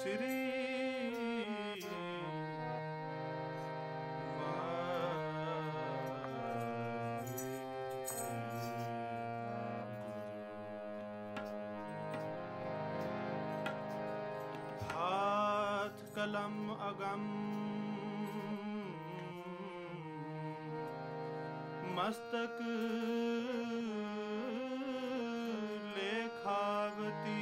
श्री हाथ कलम अगम मस्तक लेखावती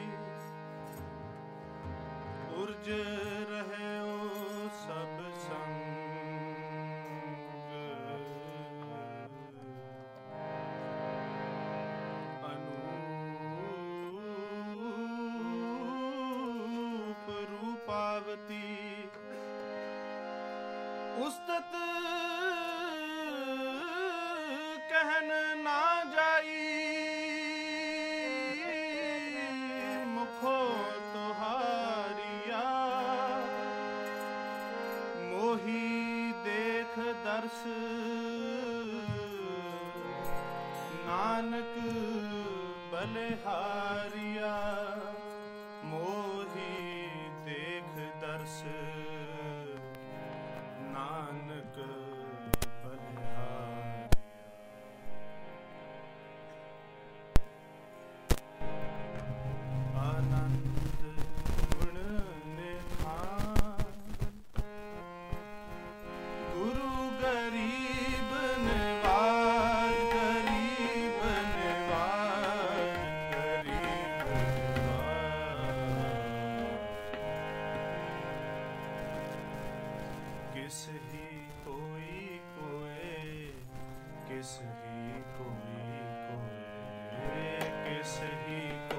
उर्ज रहे ओ सब संग अनूप रूपावती उस्तत कहन ना जाई मुखो तुहारिया मोही देख दर्श नानक बलिहारिया मोही देख दर्श नानक आनंद गुण निधान गुरु गरीब निवार गरीब निवार गरीब निवार किस ही कोई कोय किस ही कोई कोय किस ही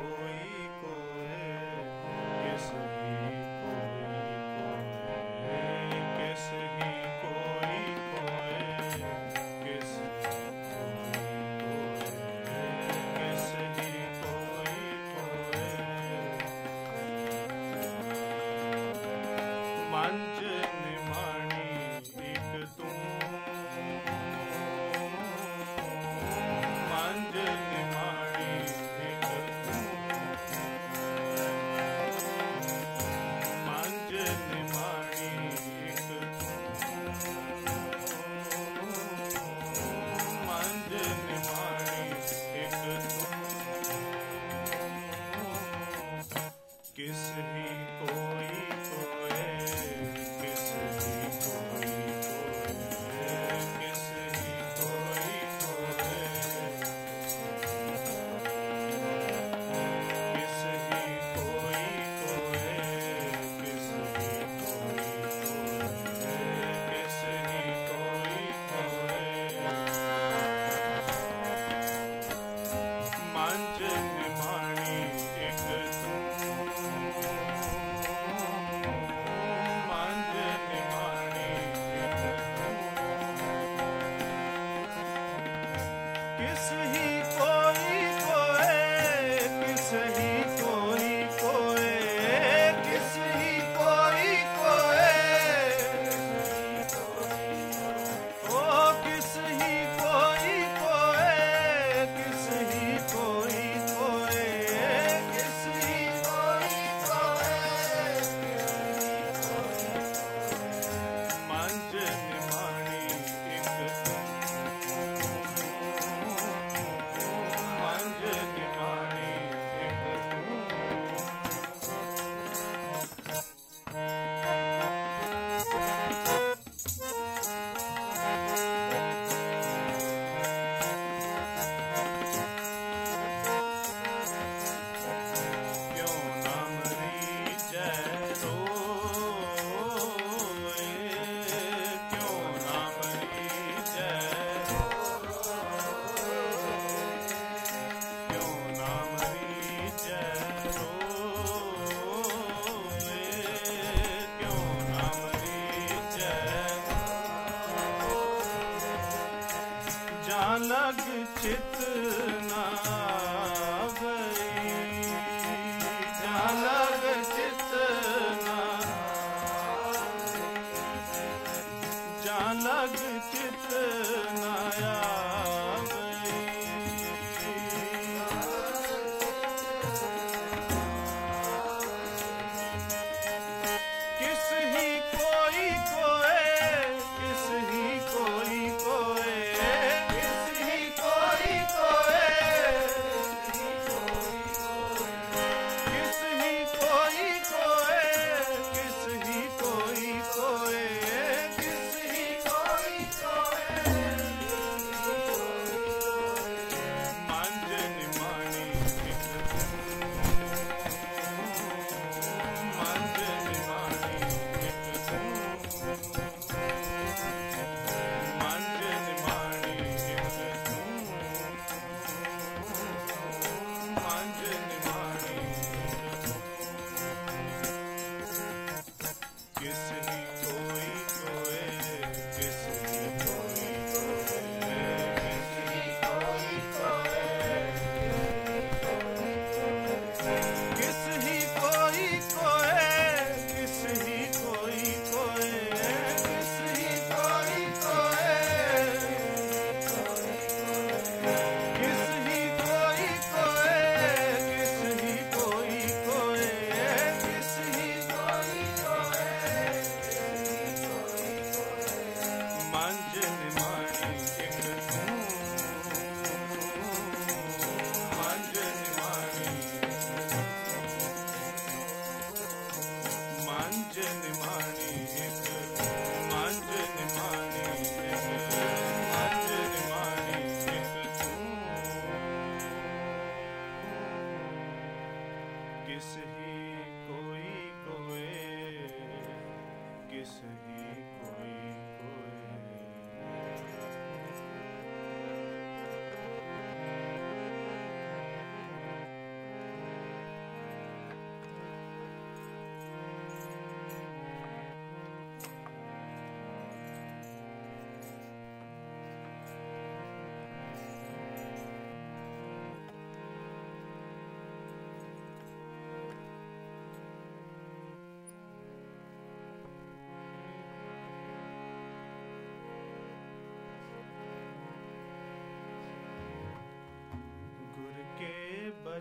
मंच निमाणी एक तुम मंच निमाणी एक तुम मंच निमाणी एक तुम मंच निमाणी एक तुम किस ही कोई मंच निमाणी एक तुम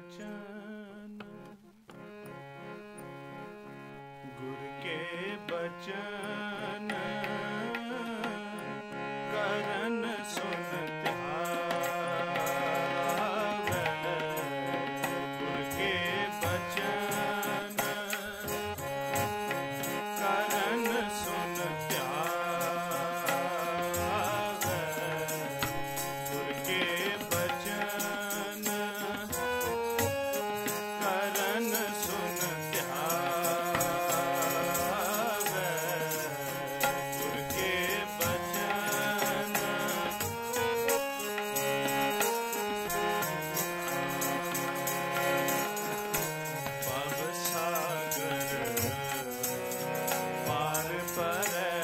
बचन गुर के बचन करन सुन ध्यावै गुर के बचन करन सुन ध्यावै गुर के बचन करन सुन ध्यावै गुर के बचन भव सागर पार परै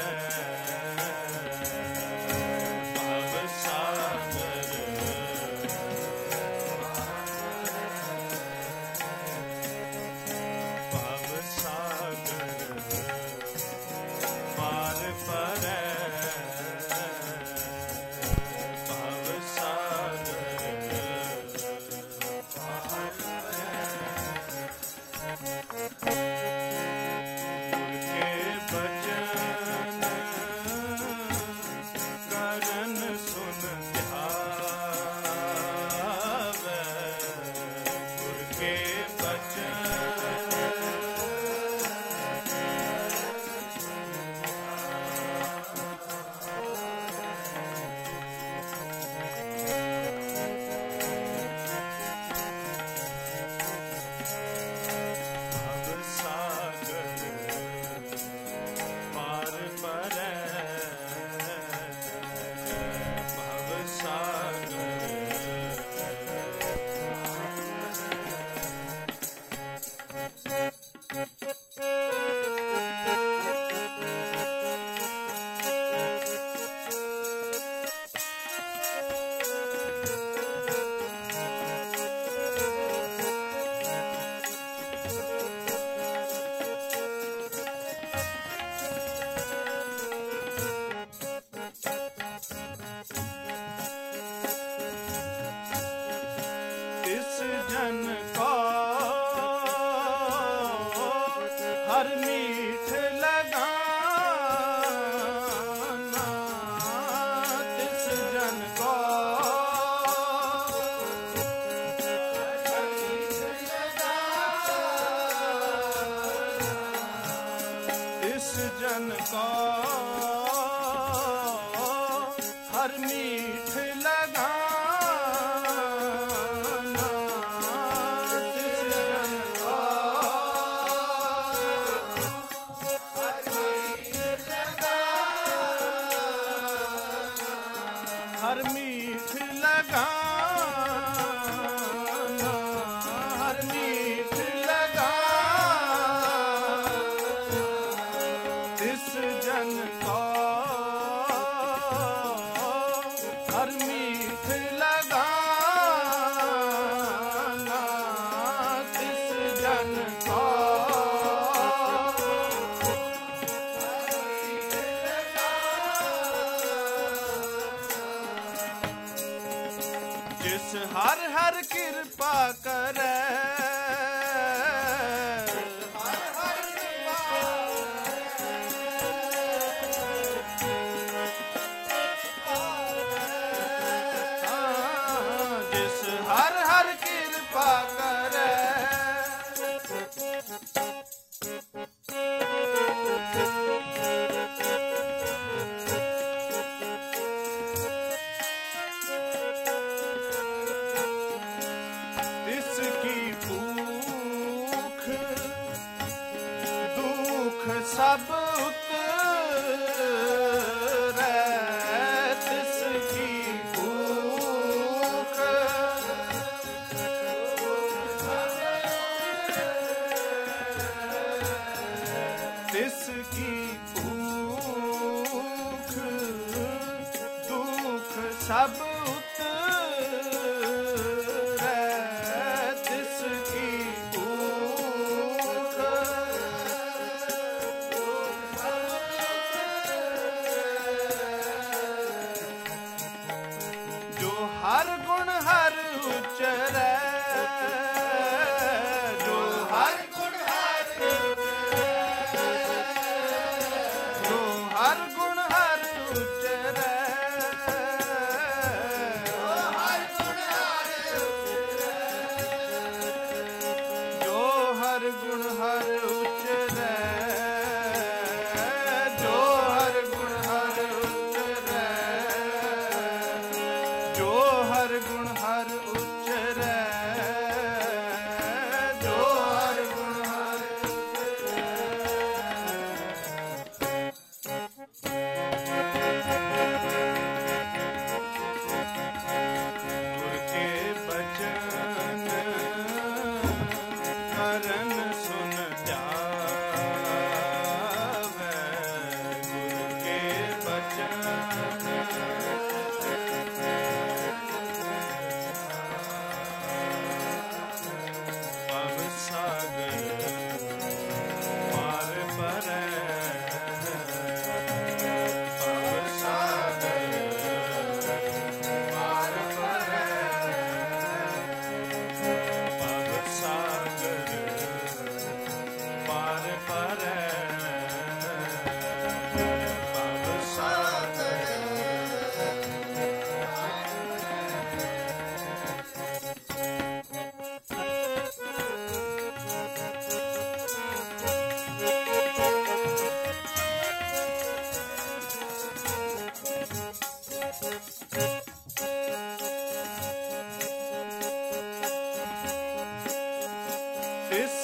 भव सागर भव सागर पार परै भव गुर के बचन करन सुन ध्यावै गुर के बचन भव सागर पार परै भव सागर तिस जन को हर मीठ लगाना तिस जन को तिस जन को हर मीठ लगाना तिस जन को हर मीठ लगाना हर मीठ लगाना तिस जन को हर मीठ लगाना तिस जन को जिस हर हर कृपा करे जिस हर हर कृपा करे तिसकी भूख दुख सब उतरै तिसकी भूख तिसकी भूख दुख सब उतरै तिसकी भूख जो हर गुण हर उचरै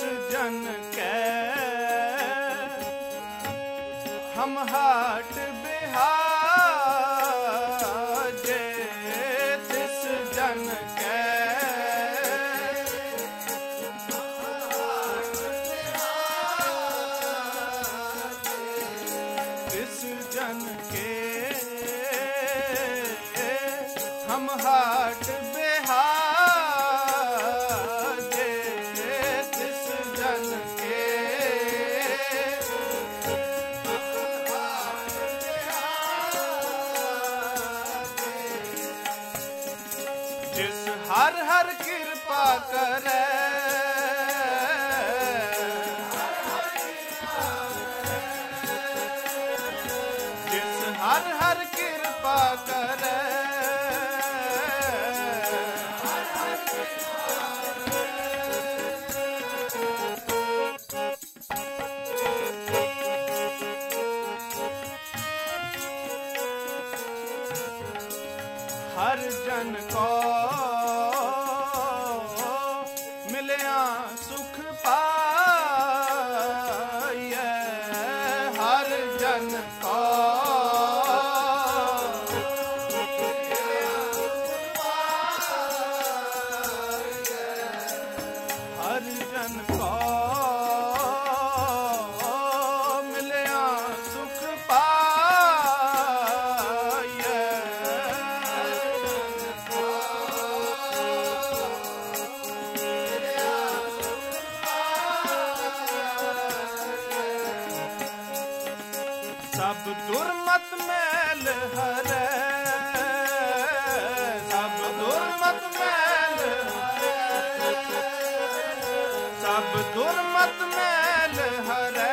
जन कै हम हाट बिहाजे तिस जन कै तिस जन के हम हाट बिहाजे तिस जन के जिस हर हर कृपा करे जिस हर हर कृपा करे हर जन को मिलया सुख पाइए हर जन को हर जन को मिलया सुख पाइए सब दुर्मत मैल हरे सब दुर्मत मैल सब दुर्मत मैल हरे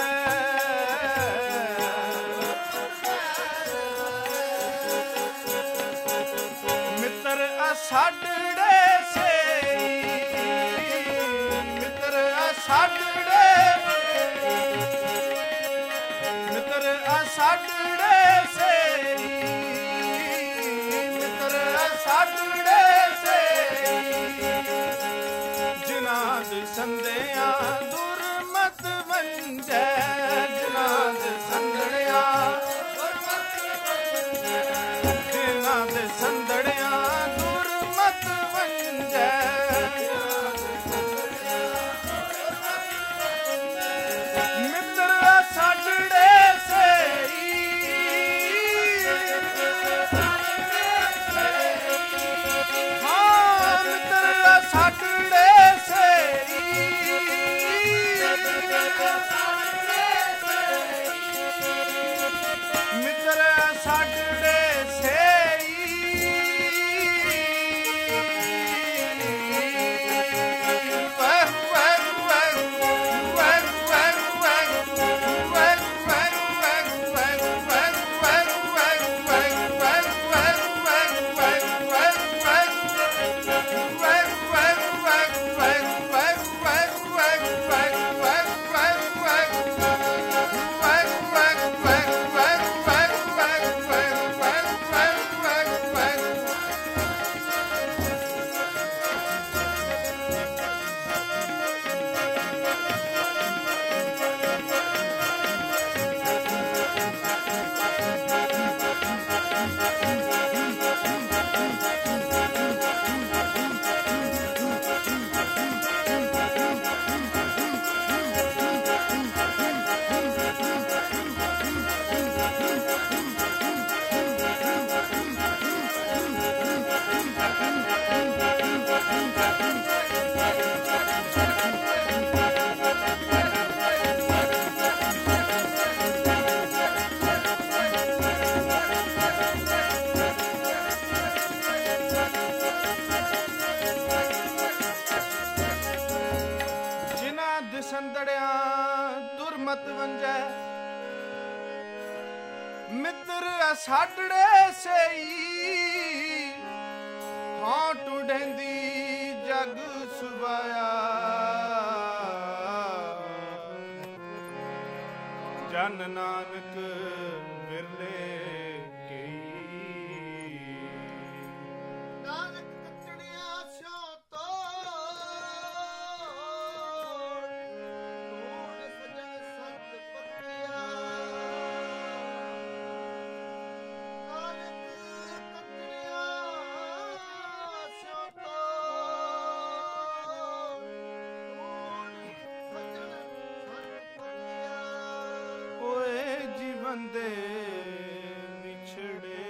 मित्र असाडड़े से मित्र असाडड़े मित्र असाडड़े से मित्र असाडड़े से जिनाद संदेया दुर्मत वंजै जिनाद संदड़िया जिनाद संदड़िया दुर्मत वंजै मित्र असाडड़े से हाँ मित्र असाडड़े से मित्र असाडड़े से संदड़िया दुर्मत वंजै मित्र असाडड़े से हाँ टूढ़ेंदी जग सुबाया जन नानक विरले नानक कचड़िया स्यो तो बंदे विछड़े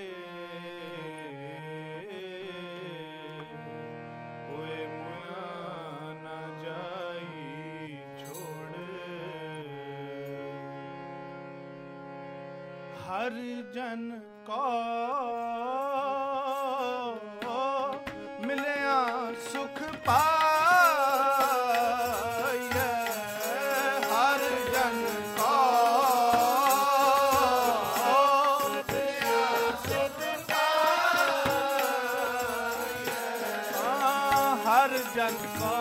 होए मुया न जाई छोड़ हर जन को मिलया सुख पाइए हर जन को मिलया सुख पाइए हर जन को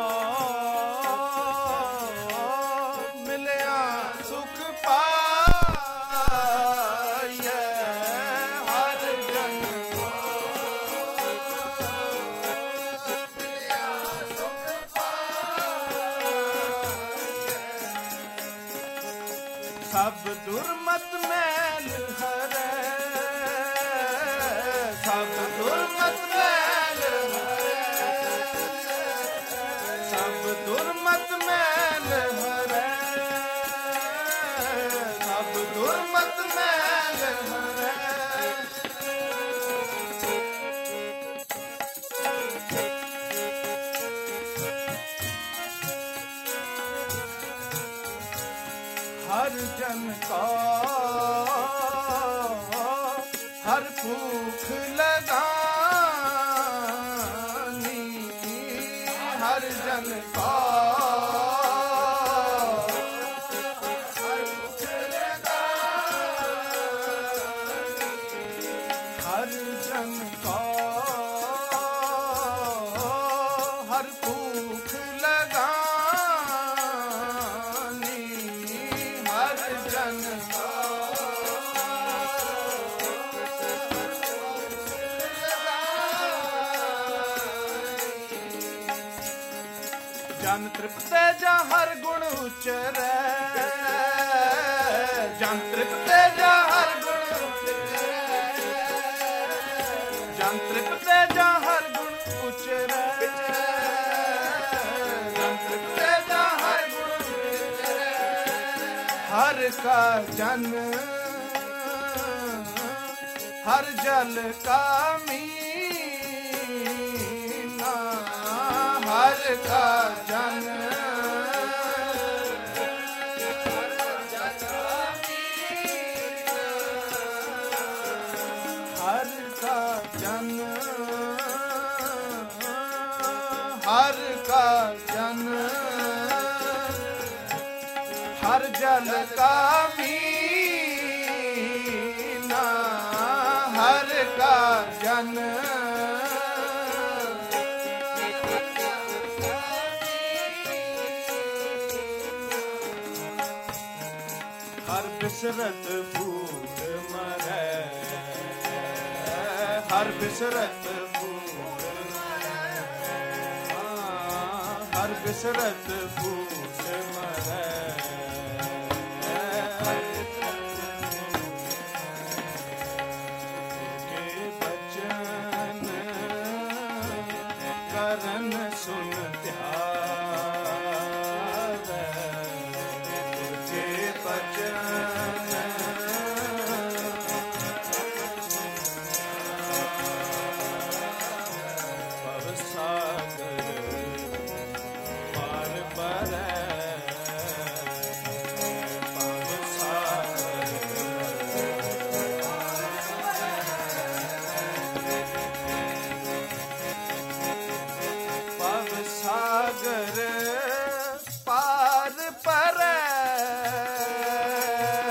मिलया सुख पाइए हर जन को मिलया सुख पाइए सब दुर्मत मैल हरे सब दुर्मत मैल हरे सब दुर्मत मैल हरे सब दुर्मत मैल हरे हर जन को हर भूख लगानी हर जन को हर भूख लगानी हर जन को हर भूख लगानी हर जन को जन तृप्ते जा हर गुण उचरे जन तृप्ते जा हर गुण उचरे जन तृप्ते जा हर गुण उचरे जन तृप्ते जा हर गुण उचरे हर का जन हर जल का मीना हर का जन हर का जन हर का जन हर जल का मीना हर का जन हर बिसरत भूल मरे हर बिसरत भूल हर बिसरत भूल मरे के बचन करन सुन ध्यान के बचन भवसागर पार परै भवसागर पार परै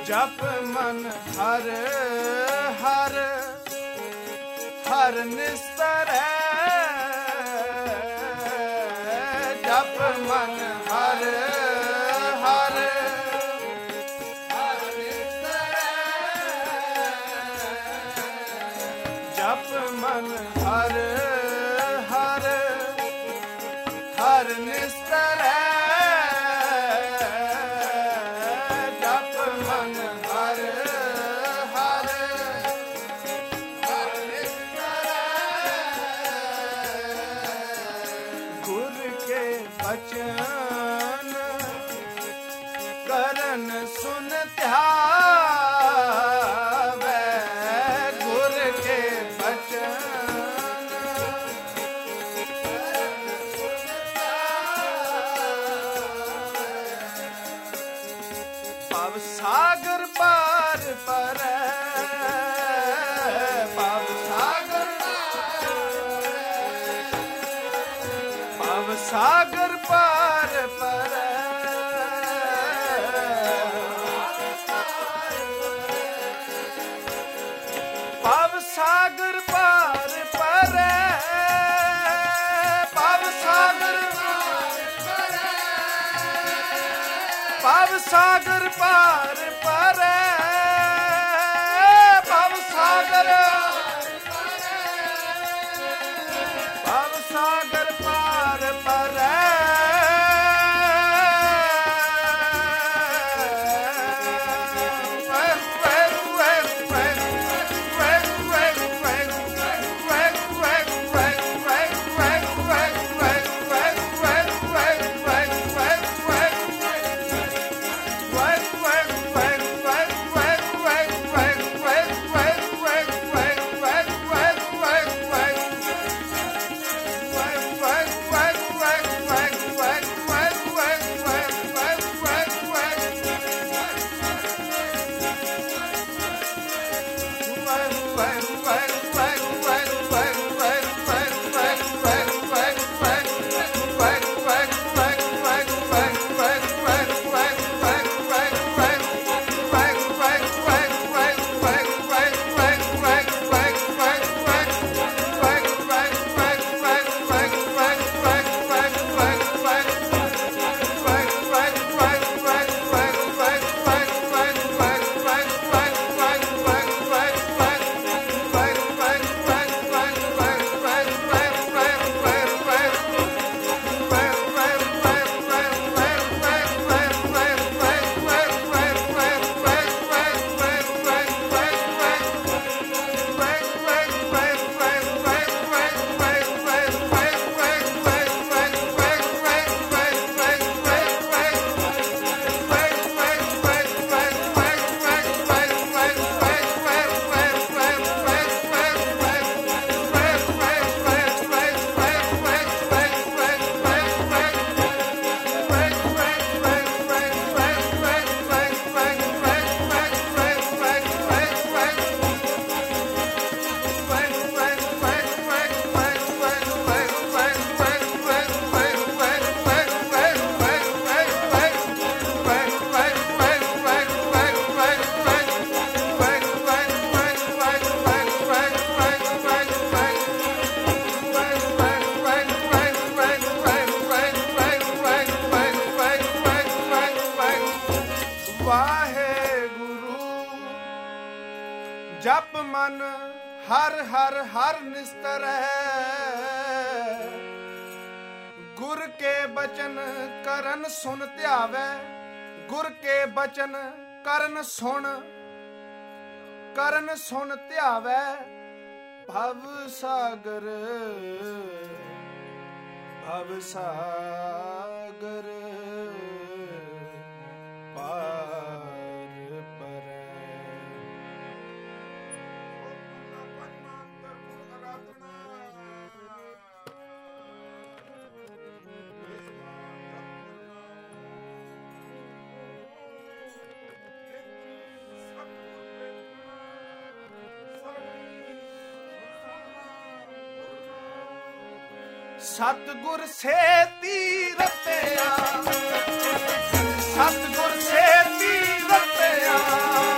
जप मन हर हर हर निस्तर जप मन हर हर हर निस्तर जप मन हर हर हर निस्तर बचन करन सुन ध्यावे गुर के बचन पव सागर पार पर पव सागर पार पर पव सागर पार पर पव सागर पव सागर पार पर पव सागर पव सागर पार पर जप मन हर हर हर निस्तर गुर के बचन करन सुन ध्यावे गुर के बचन करन सुन ध्यावे भव सागर पार सतगुर से तीरतया सतगुर से तीरतया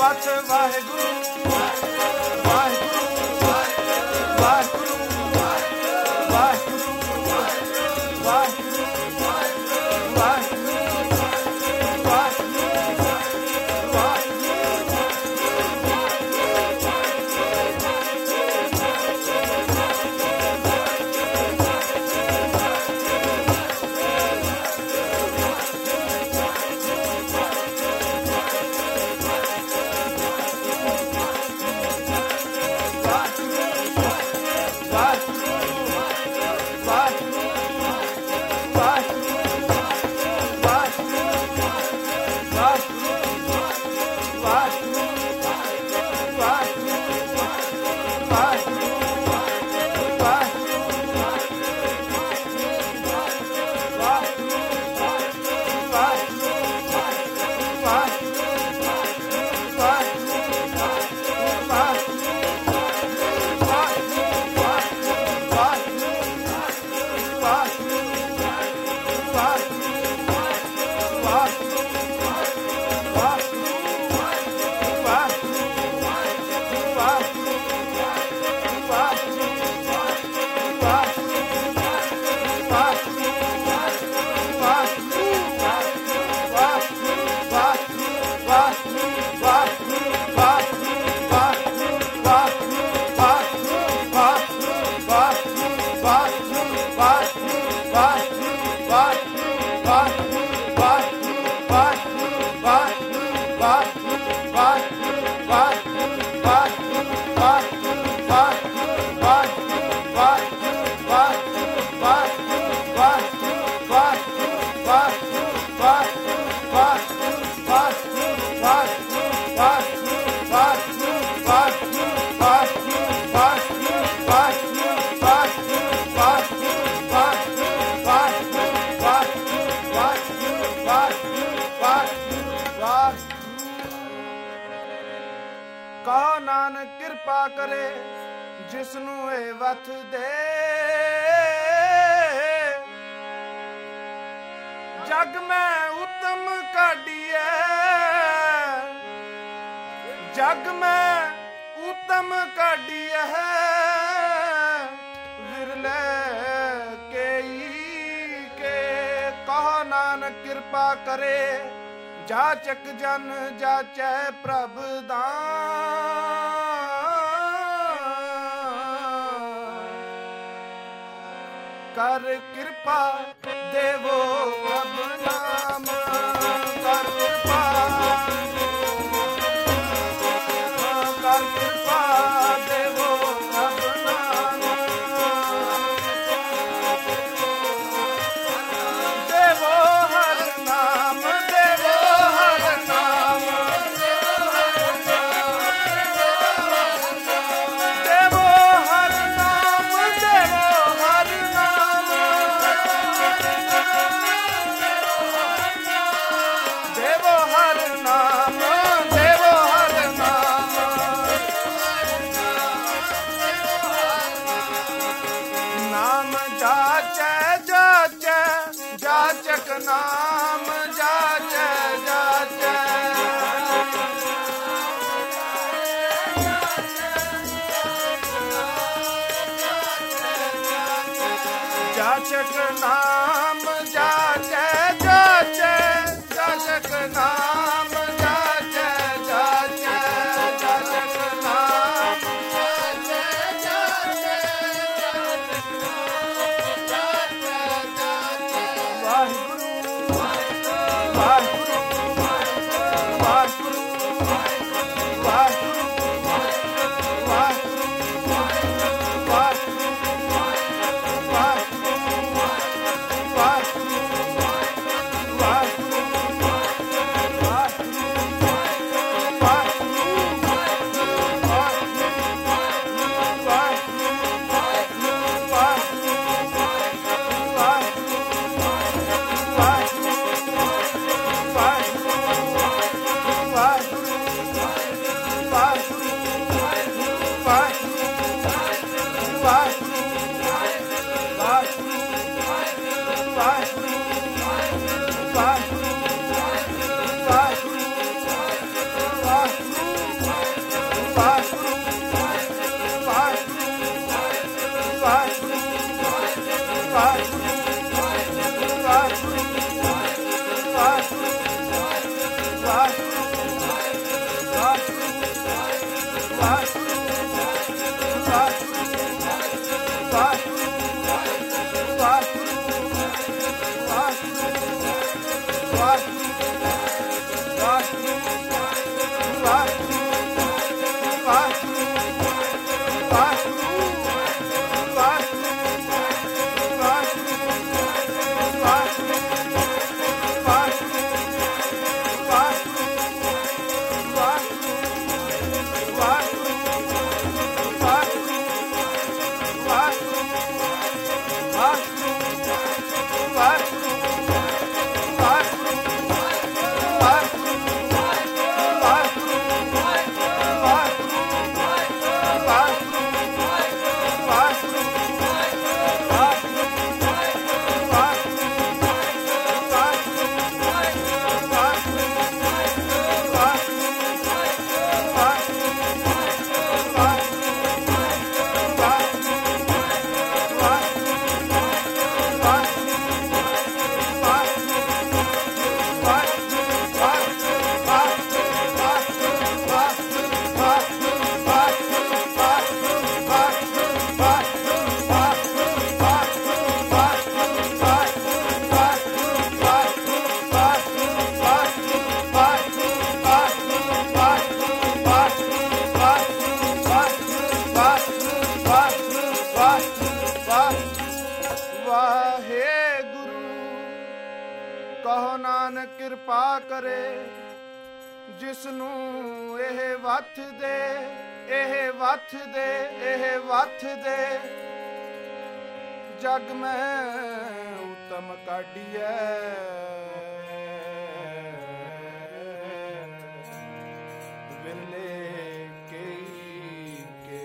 ਵਤ ਵਾਹਿਗੁਰੂ ਵਾਹਿਗੁਰੂ ਵਾਹਿਗੁਰੂ ਵਾਹਿਗੁਰੂ ਵਾਹਿਗੁਰੂ ਕਹੋ ਨਾਨਕ ਕਿਰਪਾ ਕਰੇ ਜਿਸਨੂੰ ਇਹ ਵਤ ਦੇ ਜਗ ਮੈਂ ਉਤਮ ਕਾਢੀਐ ਜਗ ਮੈਂ ਉਤਮ ਕਾਢੀਐ ਵਿਰਲੇ ਕੇਈ ਕੇ ਕਹੋ ਨਾਨਕ ਕਿਰਪਾ ਕਰੇ ਜਾਚਕ ਜਨ ਜਾਚੈ ਪ੍ਰਭ ਦਾਨ ਕਰ ਕਿਰਪਾ ਦੇਵੋ ਪ੍ਰਭ ਨਾਮ ਕਰ ਕਿਰਪਾ ਦੇਵੋ ਪ੍ਰਭ ਨਾਮ ਦੇਵੋ ਹਰ ਨਾਮ ਜਾਚਕ ਨਾਮ ਜਾਚੈ ਜਾਚੈ ਜਾਚਕ ਨਾਮ ਜਾਚੈ ਜਾਚੈ ਜਾਚਕ ਨਾਮ ਜਾਚੈ ਜਾਚੈ ਜਾਚਕ ਨਾਮ ਜਾਚੈ ਜਾਚੈ ਕਹੋ ਨਾਨਕ ਕਿਰਪਾ ਕਰੇ ਜਿਸਨੂੰ ਇਹ ਵੱਥ ਦੇ, ਇਹ ਵੱਥ ਦੇ, ਇਹ ਵੱਥ ਦੇ। ਜਗ ਮੈਂ ਉਤਮ ਕਾਢੀਐ ਵਿਰਲੇ ਕਈ ਕੇ।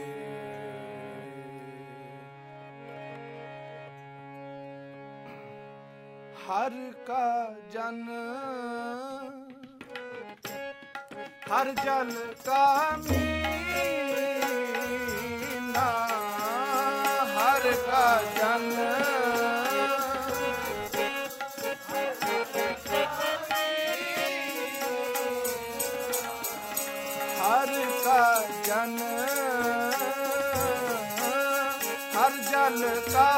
हर का जन हर जल का मीना, हर का जन हर का जन हर जल का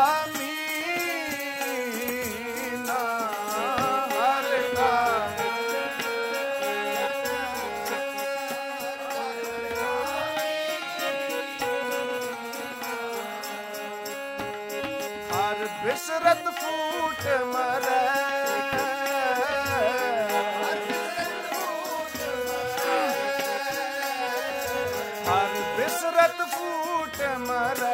बिसरत फूट मरे, हर बिसरत फूट मरे।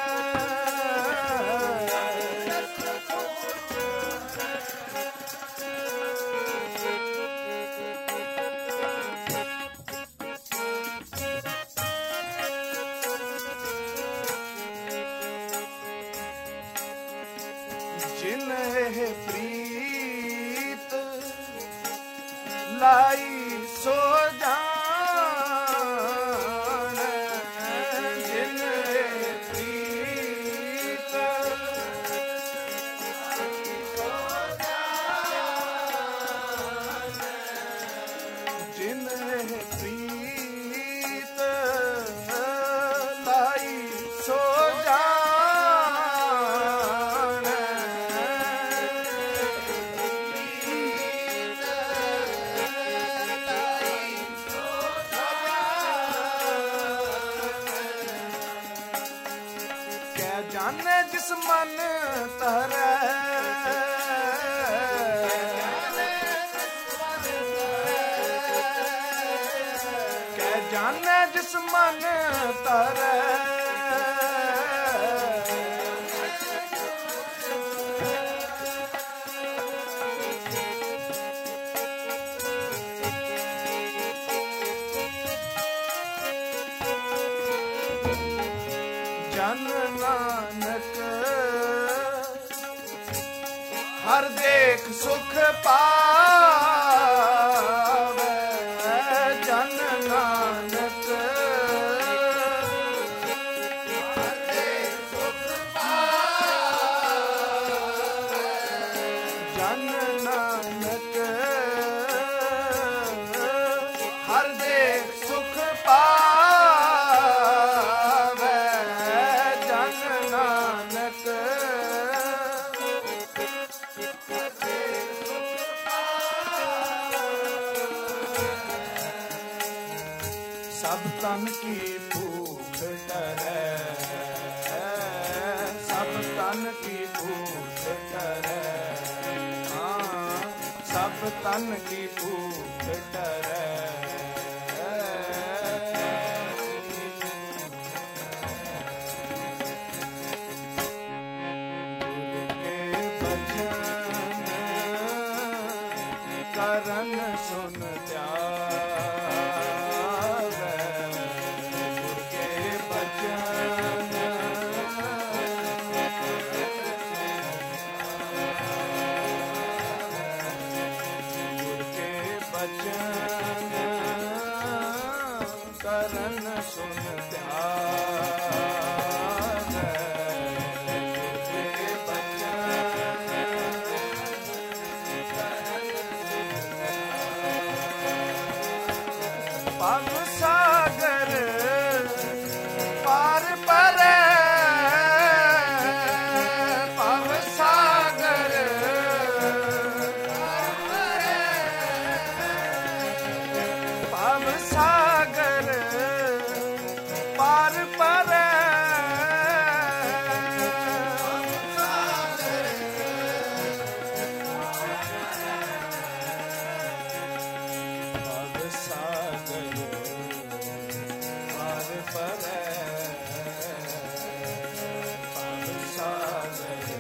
जिन्हें प्रीत लाई सो जान, जिन्हें प्रीत जिन्हें प्रीत लाई सो जाने जिस मन तरे, कै जाने जिस मन तरे। जन नानक हर देख सुख पावे, जन नानक हर देख सुख पावे, जन नानक सब तन की भूख टरै, सब तन की भूख टरै, हाँ सब तन की भूख टरै। करन सुन त्यावै, गुर के बचन गुर के बचन करन सुन त्यावै, गुर के बचन पग सागर पार परै, पग सागर पग सागर पार परै, पग सागर पार परै, पग सागर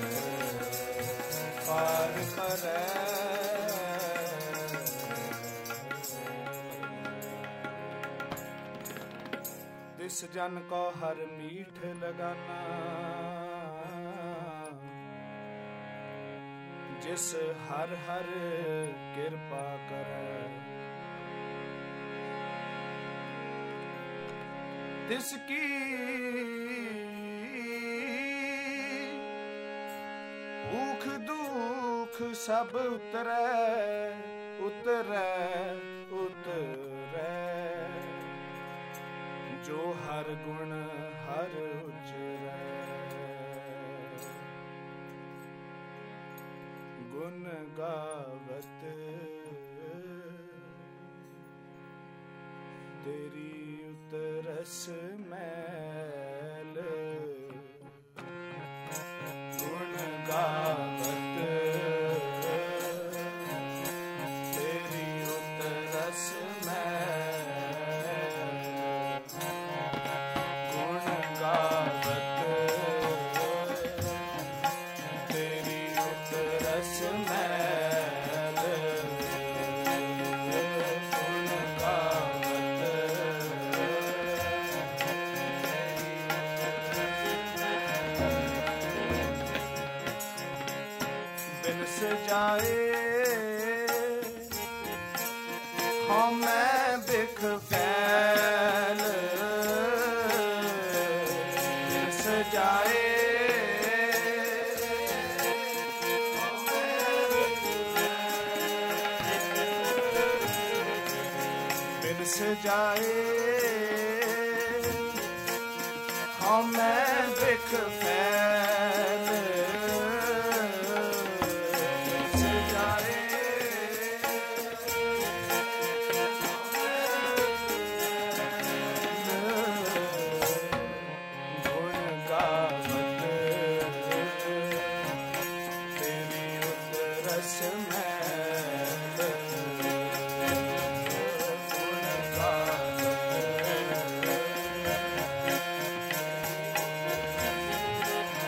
पार परै। तिस जन को हर मीठ लगाना, जिस हर हर कृपा करे, तिसकी भूख दुख सब उतरै, उतरै उतरै, जो हर गुण हर उजरै, गुण गावत तेरी उतरस मैल, गुण गावत तेरी उतरस मैल, गुण गावत तेरी उतरस मैल, गुण गावत बिनस जाए हाँ मैं बिख फैल, बिनस जाए बिनस जाए हाँ मैं बिख फैल, बिनस जाए गुण गावत तेरी उतरस मैल, गुण गावत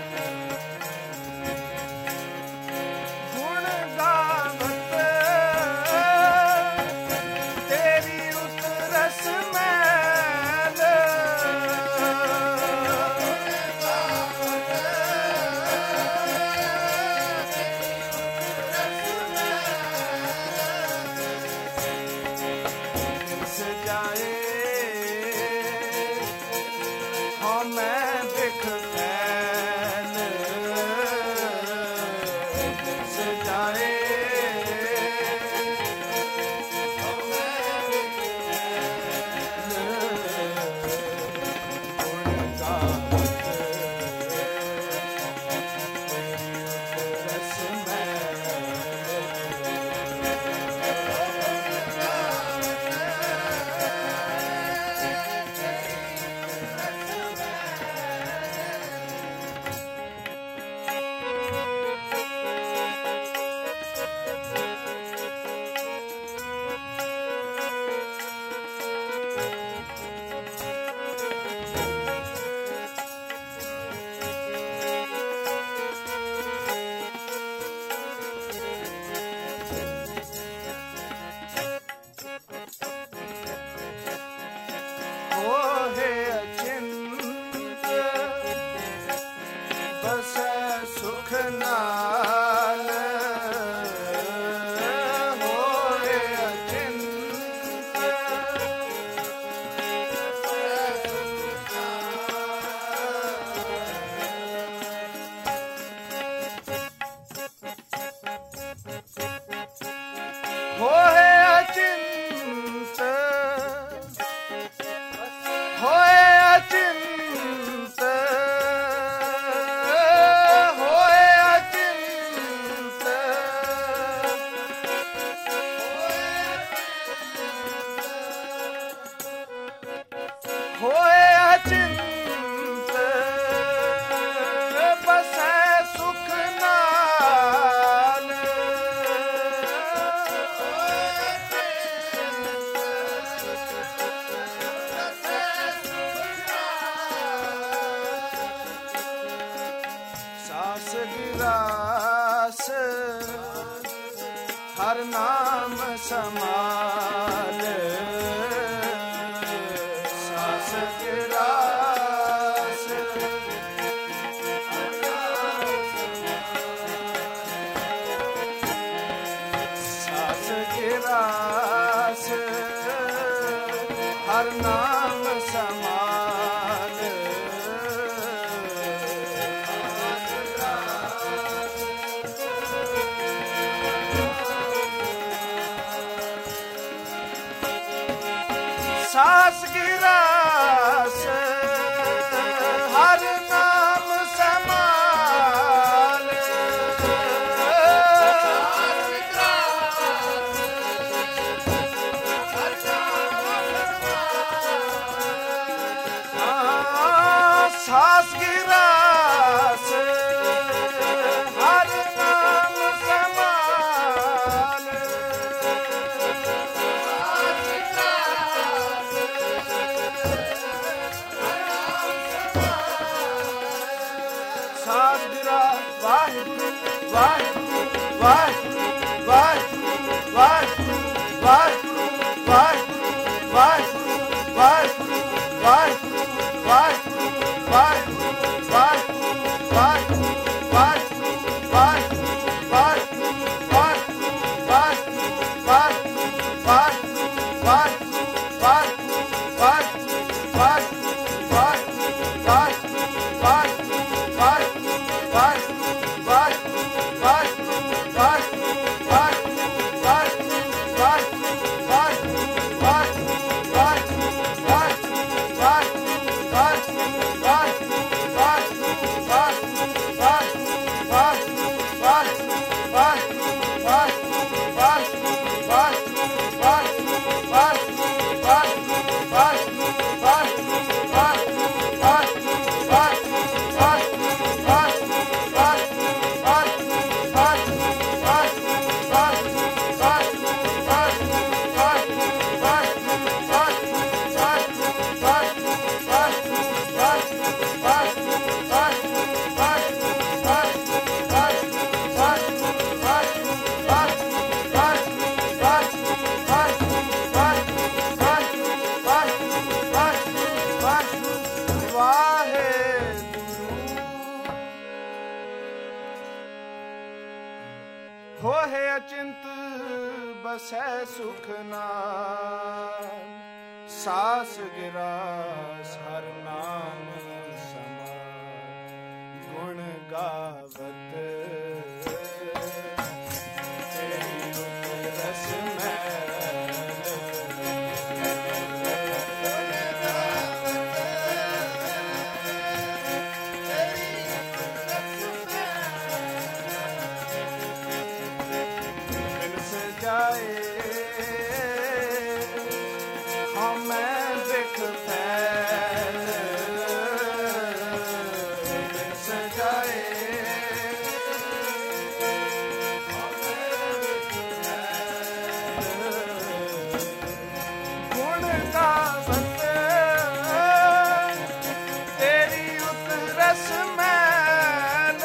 होए अचिंत बसै सुख नाल सास गिरास हर नाम समाल सास गिरास सास गिरास हर नाम समाल सास गिरास हर नाम समाल सास गिरास हर नाम समाल सास गिरा वाहिगुरु वाहिगुरु वाहिगुरु वाहिगुरु वाहिगुरु वाहिगुरु वाहिगुरु वाहिगुरु वाहिगुरु वाहिगुरु वाहिगुरु वाहिगुरु वाहिगुरु वाहिगुरु वाहिगुरु वाहिगुरु होए अचिंत बसै सुख नाल सास गिरास हर नाम समाल गुण गावत तेरी रस जाए हमें बिख फैल बिस जाए गुण गावत तेरी उतरस मैल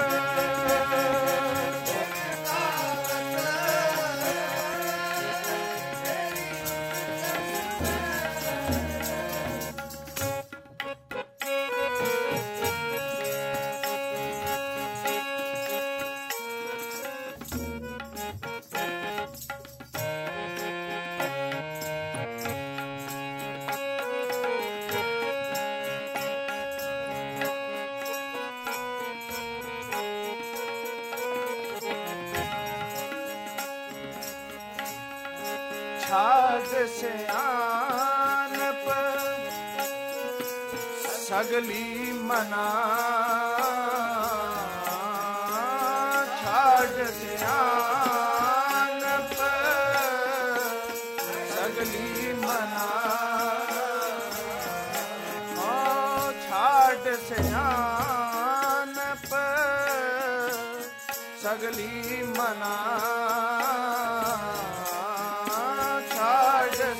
छाग सियानप सगली मना छाग सियानप सगली मना सियानप सगली मना छाड़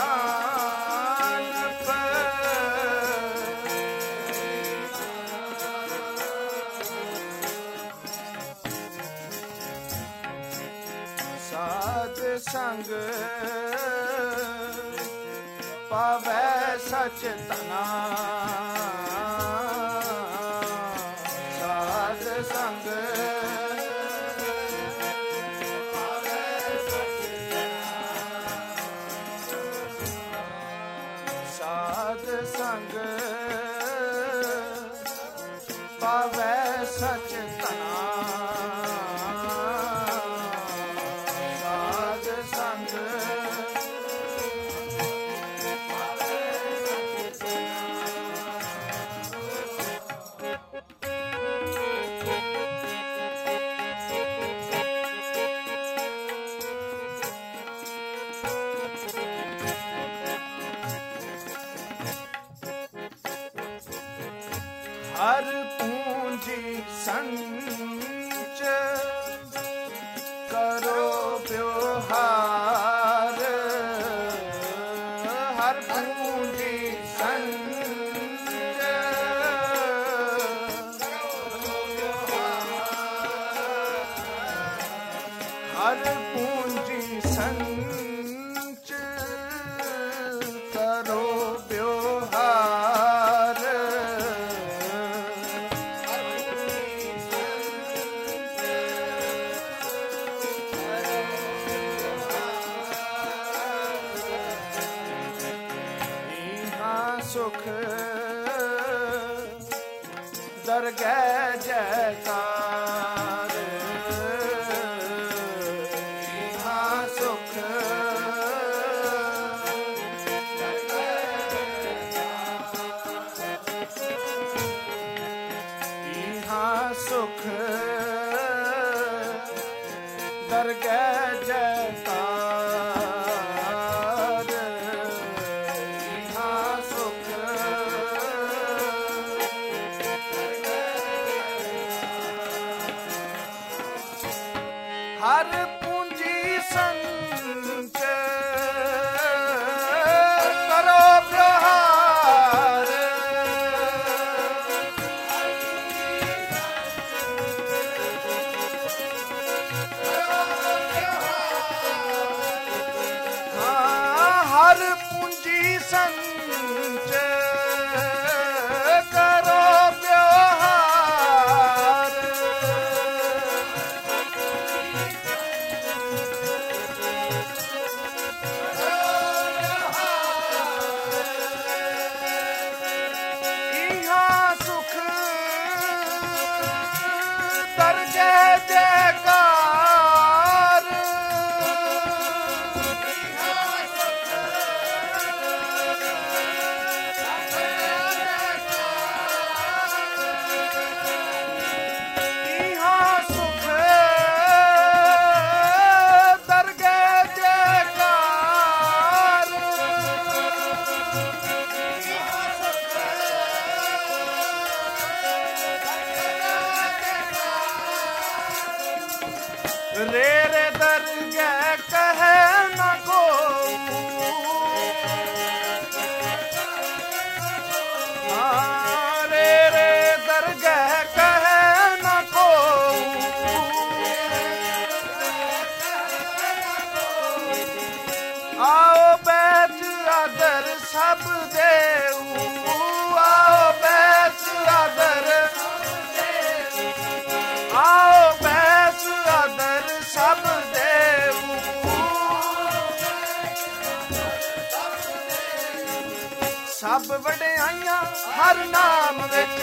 सियानप साध संग पावै सच तना साध संग पावै सच साध संग पावै सच तना साध संग हर पूंजी संच करो व्यवहार हर पूंजी संच हर पूंजी संच करो व्यवहार सुख दरगह जयकार यहाँ सुख यहाँ सुख दरगह जयकार यहाँ सुख हर पूंजी संच करो व्यवहार हाँ हर पूंजी संच करो व्यवहार यहाँ सुख दरगह जयकार यहाँ सुख दरगह जयकार रे रे दरगह कहे न को रे रे दरगह कहे न को आओ बैठ आदर सब देऊ आओ बैठ आदर आओ बैठ आदर सब देऊ सब वडियाइयां हर नाम विच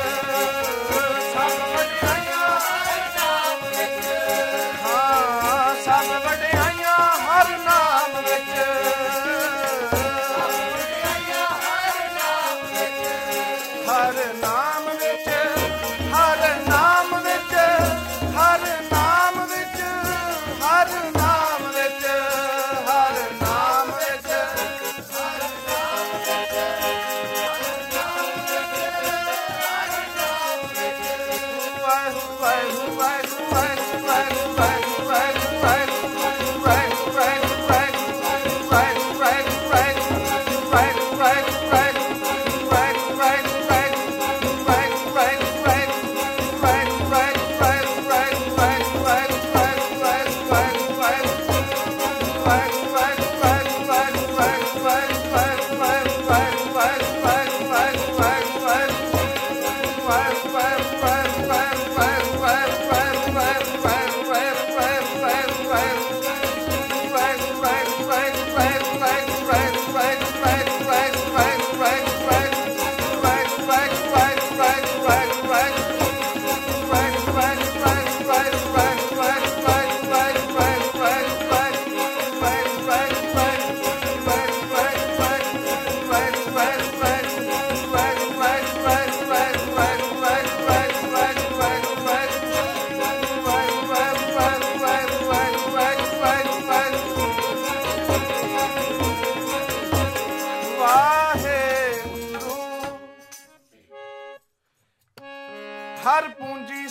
सब वडियाइयां हर नाम विच हाँ सब वडियाइयां हर नाम विच हर नाम विच हर नाम विच हर नाम विच हर नाम विच हर नाम विच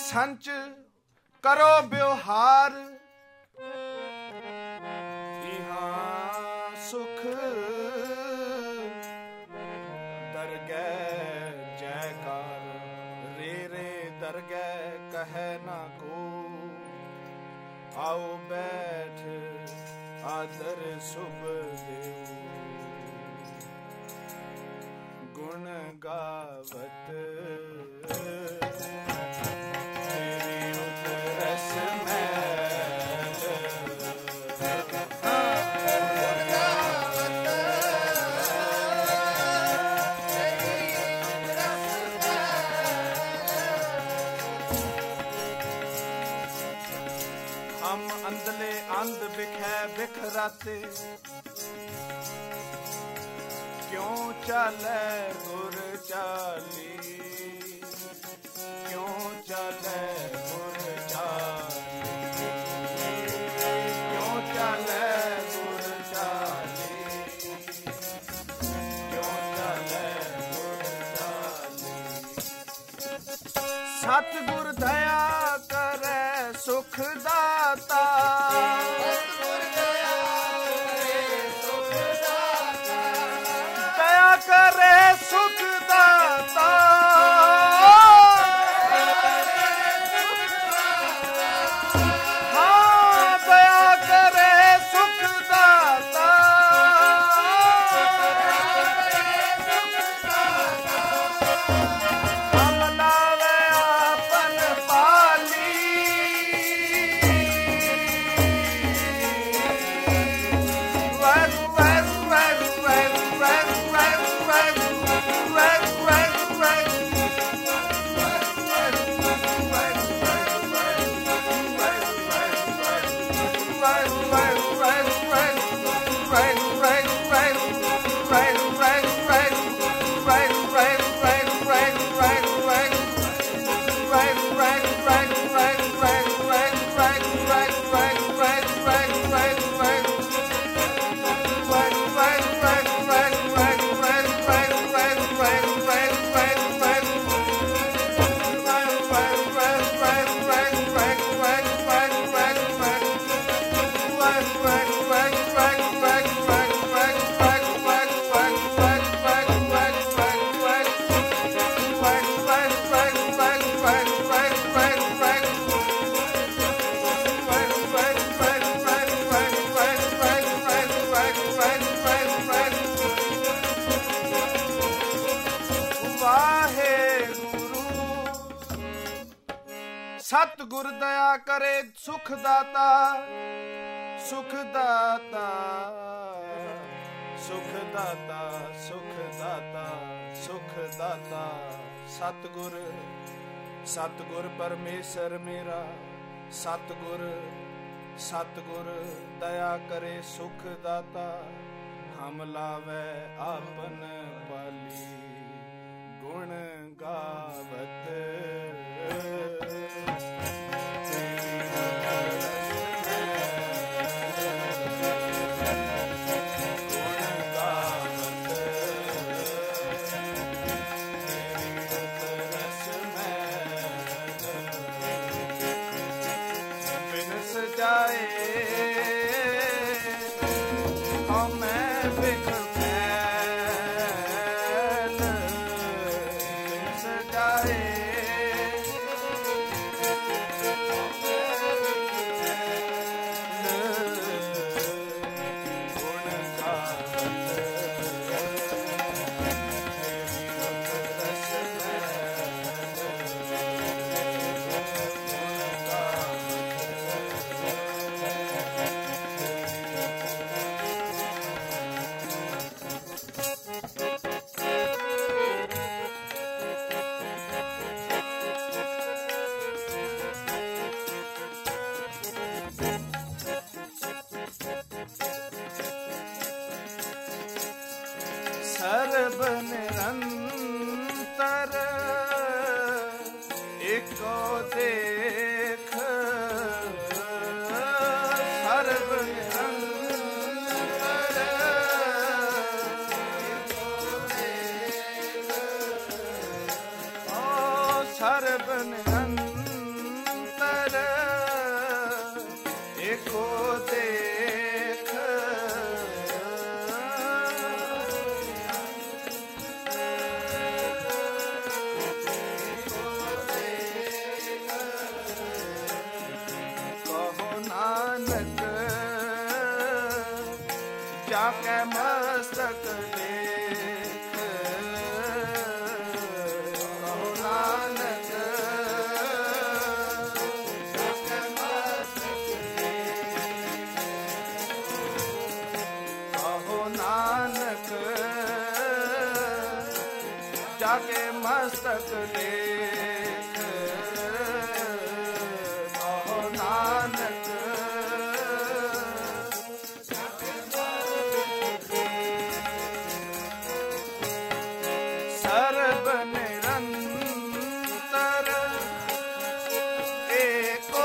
संच करो व्यवहार, यहाँ सुख दरगह जयकार, रे रे दरगह कहे ना को, आओ बैठ आदर शुभ देव, गुण गावत अंधले अंध बिखै बिखराते, क्यों चाले गुर चाली, क्यों चाले गुर चाली, क्यों चाले गुर चाली, क्यों चाले गुर चाली। सतगुर दया करे सुख दाता, दया करे सुख दाता, हाँ दया करे सुख दाता, हम लावे आपन पाली, सतगुर दया करे सुख दाता, सुख दाता, सुख दाता, सुख दाता, सुख दाता। सतगुर सतगुर परमेश्वर मेरा, सतगुर सतगुर दया करे सुख दाता, हम लावे आपन पाली, गुण गावत सर्व निरंतर एको देख, सर्व निरंतर एको देख, ओ सर्व निरंतर मस्तक देख, कहो नानक जाके मस्तक देख, कहो नानक जाके मस्तक देख, कहो नानक सर्ब निरंतर एको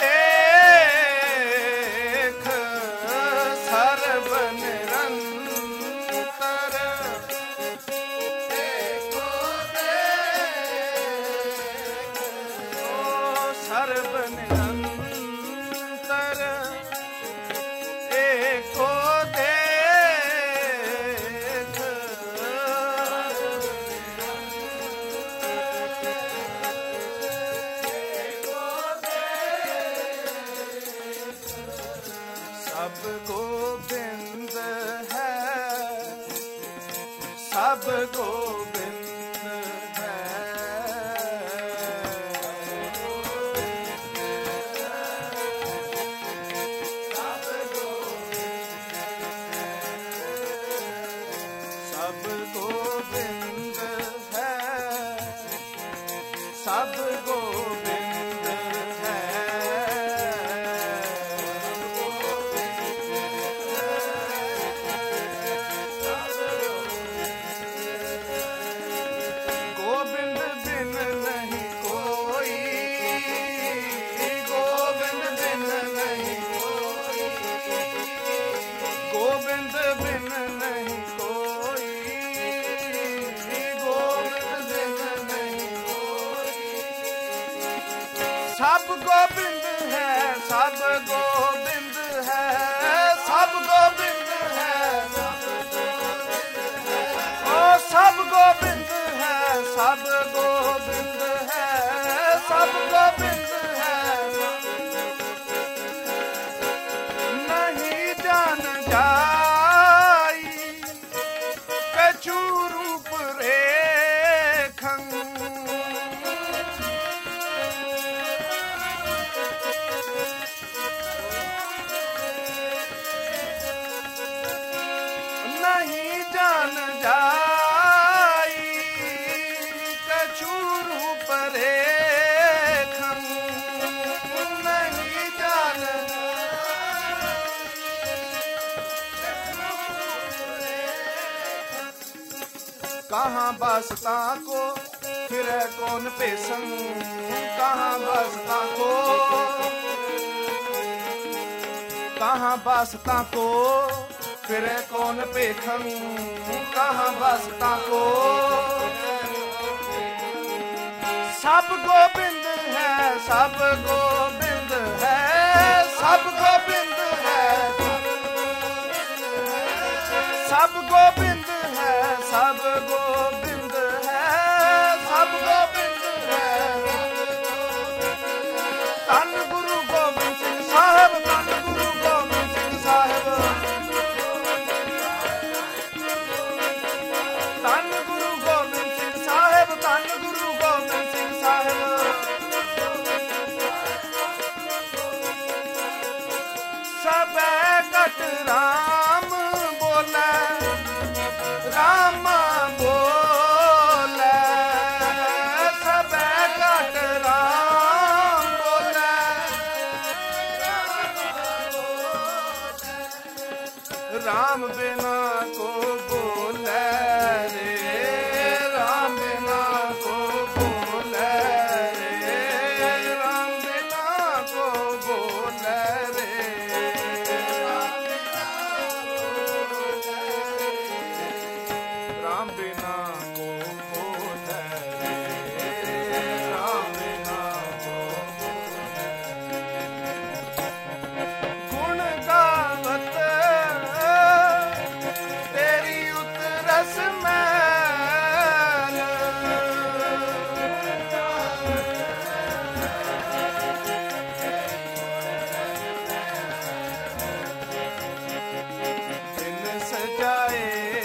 देख, सर्ब निरंतर एको देख, ओ सर्ब निरंतर एको देख, सब गोविंद है, सब गोविंद है, सब गोविंद है, सब गोविंद है, गोविंद बिन नहीं कोई, गोविंद बिन नहीं कोई, गोविंद बिन नहीं कोई, गोविंद बिन नहीं कोई, सब गोविंद है, सब गोविंद है, सब गोविंद है, ओ सब गोविंद है, सब गोविंद है, सब गोविंद है, नहीं जान जाई कछु रूप रेखं, नहीं जान जाई कछु रूप रेखं, नहीं जान कहाँ बसता को फिर कौन पे संग, कहाँ बसता को, कहाँ बसता को फिर कौन पे खंग, कहाँ बसता को, सब गोविंद है, सब गोविंद है, सब गोविंद है, सब गोविंद है, सब गोविंद है, सब गोविंद है, धन गुरु गोविंद सिंह साहब, धन गुरु गोविंद सिंह साहब, धन गुरु गोविंद सिंह साहब, धन गुरु गोविंद सिंह साहब, सब कट राम बोले, राम बोले, सब कट राम बोले, राम बिना को बोले रे, राम बिना को बोले रे, राम बिना को बोले रे, राम बिना को बोले रे, राम बिना को बोले, गुण गावत तेरी उतरस मैल, दिन सजाए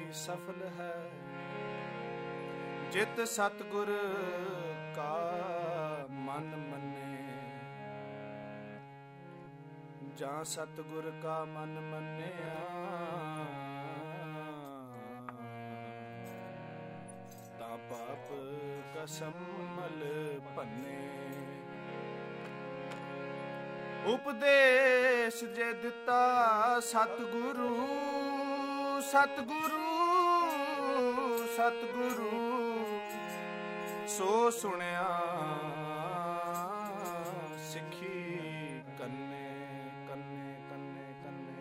ਸਫਲ ਹੈ। ਜਿਤ ਸਤਿਗੁਰ ਕਾ ਮਨ ਮੰਨੇ, ਜਾਂ ਸਤਿਗੁਰ ਕਾ ਮਨ ਮੰਨਿਆ, ਤਾਂ ਪਾਪ ਕਸਮਲ ਭੰਨੇ। ਉਪਦੇਸ਼ ਜੇ ਦਿੱਤਾ ਸਤਿਗੁਰੂ, ਸਤਿਗੁਰੂ, ਸਤਿਗੁਰੂ, ਸੋ ਸੁਣਿਆ ਸਿੱਖੀ ਕੰਨੇ, ਕੰਨੇ, ਕੰਨੇ, ਕੰਨੇ।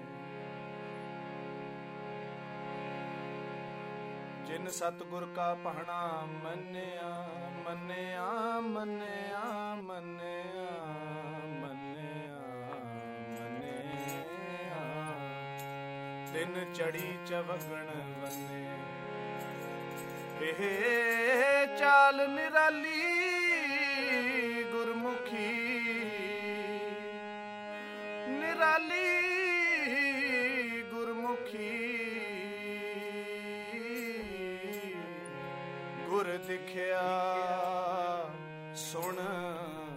ਜਿਨ ਸਤਿਗੁਰ ਕਾ ਪਹਣਾ ਮੰਨਿਆ, ਮੰਨਿਆ, ਮੰਨਿਆ, ਮੰਨਿਆ, ਮੰਨਿਆ, ਮੰਨਿਆ, ਤਿਨ ਚੜੀ ਚਵਗਣ ਵੰਨੇ। ਇਹ ਚਾਲ ਨਿਰਾਲੀ ਗੁਰਮੁਖੀ, ਨਿਰਾਲੀ ਗੁਰਮੁਖੀ, ਗੁਰ ਦਿਖਿਆ ਸੁਣ